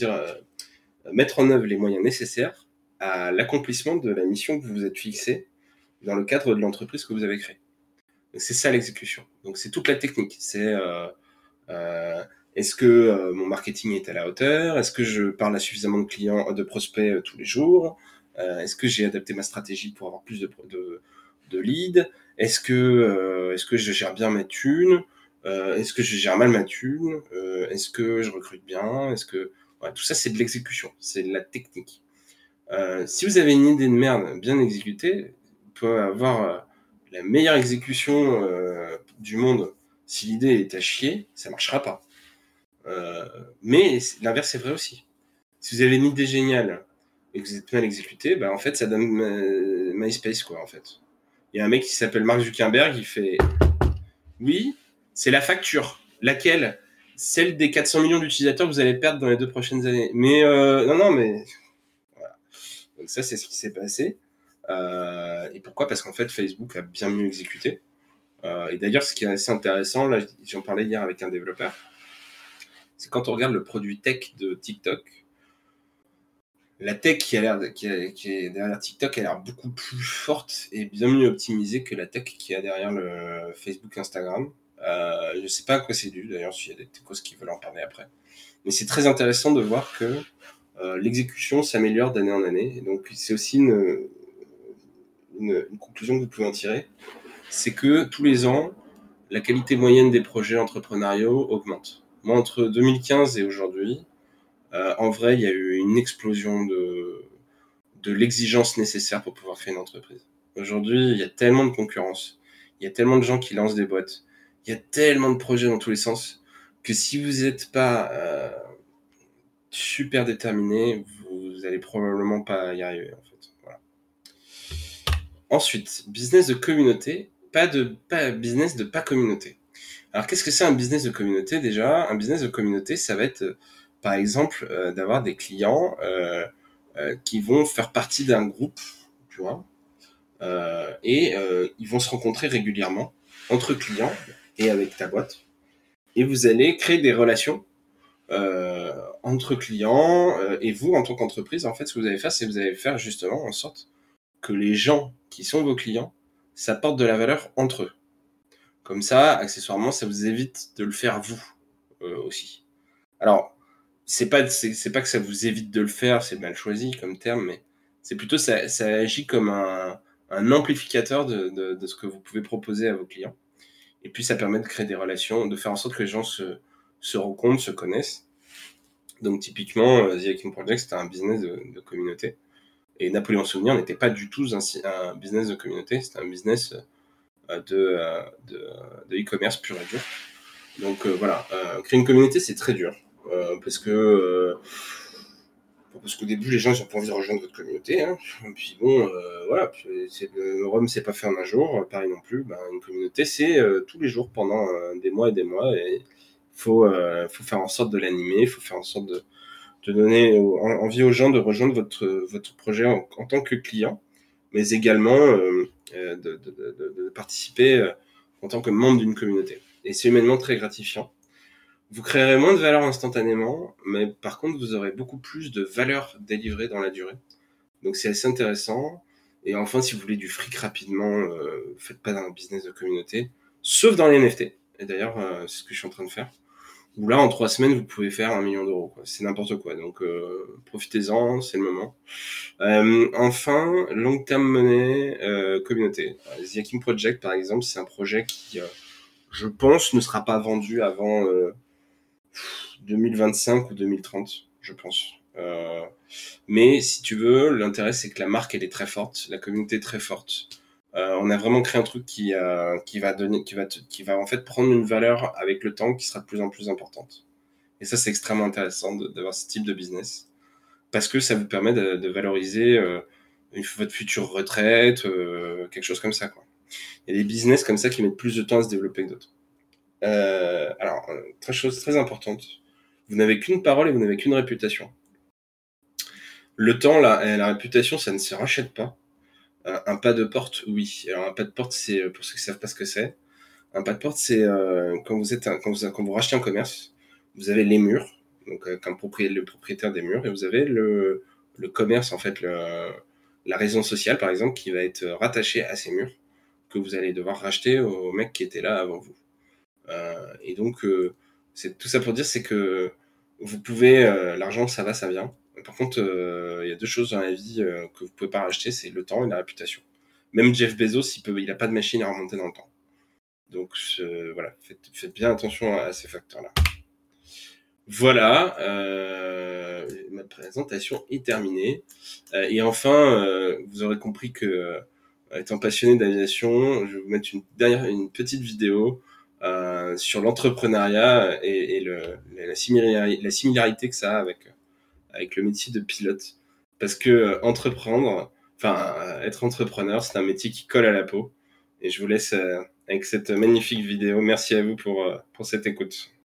mettre en œuvre les moyens nécessaires à l'accomplissement de la mission que vous vous êtes fixée dans le cadre de l'entreprise que vous avez créée. Donc, c'est ça l'exécution. Donc c'est toute la technique. C'est est-ce que mon marketing est à la hauteur ? Est-ce que je parle à suffisamment de clients, de prospects tous les jours ? Est-ce que j'ai adapté ma stratégie pour avoir plus de leads ? Est-ce que je gère bien ma thune ? Est-ce que je gère mal ma thune ? Est-ce que je recrute bien ? Voilà, tout ça, c'est de l'exécution, c'est de la technique. Si vous avez une idée de merde bien exécutée, vous pouvez avoir la meilleure exécution du monde. Si l'idée est à chier, ça marchera pas. Mais l'inverse est vrai aussi. Si vous avez une idée géniale et que vous êtes mal exécuté, en fait, ça donne MySpace, quoi, en fait. Il y a un mec qui s'appelle Mark Zuckerberg, il fait « Oui, c'est la facture. Laquelle ? Celle des 400 millions d'utilisateurs que vous allez perdre dans les 2 prochaines années. Mais non, mais... » Voilà. Donc ça, c'est ce qui s'est passé. Et pourquoi ? Parce qu'en fait, Facebook a bien mieux exécuté. Et d'ailleurs, ce qui est assez intéressant, là, j'en parlais hier avec un développeur, c'est quand on regarde le produit tech de TikTok, la tech qui est derrière TikTok a l'air beaucoup plus forte et bien mieux optimisée que la tech qui est derrière le Facebook, Instagram. Je ne sais pas à quoi c'est dû, d'ailleurs, s'il y a des causes qui veulent en parler après. Mais c'est très intéressant de voir que l'exécution s'améliore d'année en année. Et donc, c'est aussi une conclusion que vous pouvez en tirer. C'est que tous les ans, la qualité moyenne des projets entrepreneuriaux augmente. Moi, entre 2015 et aujourd'hui, en vrai, il y a eu une explosion de l'exigence nécessaire pour pouvoir créer une entreprise. Aujourd'hui, il y a tellement de concurrence, il y a tellement de gens qui lancent des boîtes, il y a tellement de projets dans tous les sens, que si vous n'êtes pas super déterminé, vous allez probablement pas y arriver, en fait. Voilà. Ensuite, business de communauté, pas business de pas communauté. Alors, qu'est-ce que c'est un business de communauté déjà ? Un business de communauté, ça va être, par exemple, d'avoir des clients qui vont faire partie d'un groupe, tu vois, et ils vont se rencontrer régulièrement entre clients et avec ta boîte. Et vous allez créer des relations entre clients et vous, en tant qu'entreprise. En fait, ce que vous allez faire, c'est que vous allez faire justement en sorte que les gens qui sont vos clients s'apportent de la valeur entre eux. Comme ça, accessoirement, ça vous évite de le faire vous aussi. Alors, c'est pas que ça vous évite de le faire, c'est mal choisi comme terme, mais c'est plutôt ça agit comme un amplificateur de ce que vous pouvez proposer à vos clients. Et puis, ça permet de créer des relations, de faire en sorte que les gens se rencontrent, se connaissent. Donc, typiquement, The Hacking Project, c'était un business de communauté. Et Napoléon Souvenir n'était pas du tout un business de communauté, c'était un business de e-commerce pur et dur. Donc voilà, créer une communauté, c'est très dur. Parce qu'au début, les gens n'ont pas envie de rejoindre votre communauté. Hein. Et puis bon, voilà, Rome, c'est pas fait en un jour. Paris non plus. Une communauté, c'est tous les jours pendant des mois et des mois. Et il faut faire en sorte de l'animer, il faut faire en sorte de donner envie aux gens de rejoindre votre projet en tant que client, mais également de participer en tant que membre d'une communauté. Et c'est humainement très gratifiant. Vous créerez moins de valeur instantanément, mais par contre, vous aurez beaucoup plus de valeur délivrée dans la durée. Donc c'est assez intéressant. Et enfin, si vous voulez du fric rapidement, faites pas d'un business de communauté, sauf dans les NFT. Et d'ailleurs, c'est ce que je suis en train de faire. Où là, en 3 semaines, vous pouvez faire 1 million d'euros. Quoi. C'est n'importe quoi. Donc, profitez-en, c'est le moment. Enfin, long term money, communauté. The Hacking Project, par exemple, c'est un projet qui, je pense, ne sera pas vendu avant 2025 ou 2030, je pense. Mais si tu veux, l'intérêt, c'est que la marque, elle est très forte, la communauté est très forte. On a vraiment créé un truc qui va en fait prendre une valeur avec le temps qui sera de plus en plus importante. Et ça, c'est extrêmement intéressant d'avoir ce type de business parce que ça vous permet de valoriser votre future retraite, quelque chose comme ça, quoi. Il y a des business comme ça qui mettent plus de temps à se développer que d'autres. Alors, chose très importante, vous n'avez qu'une parole et vous n'avez qu'une réputation. Le temps, la réputation, ça ne se rachète pas. Un pas de porte, oui. Alors un pas de porte, c'est pour ceux qui ne savent pas ce que c'est. Un pas de porte, c'est quand vous rachetez un commerce, vous avez les murs, donc comme le propriétaire des murs, et vous avez le commerce, en fait, la raison sociale, par exemple, qui va être rattachée à ces murs, que vous allez devoir racheter au mec qui était là avant vous. Et donc, c'est tout ça pour dire, c'est que vous pouvez, l'argent, ça va, ça vient. Par contre, il y a 2 choses dans la vie que vous pouvez pas racheter, c'est le temps et la réputation. Même Jeff Bezos, il a pas de machine à remonter dans le temps. Donc voilà, faites bien attention à ces facteurs-là. Voilà, ma présentation est terminée. Et enfin, vous aurez compris que, étant passionné d'aviation, je vais vous mettre une petite vidéo sur l'entrepreneuriat et la similarité que ça a avec le métier de pilote. Parce que être entrepreneur, c'est un métier qui colle à la peau. Et je vous laisse avec cette magnifique vidéo. Merci à vous pour cette écoute.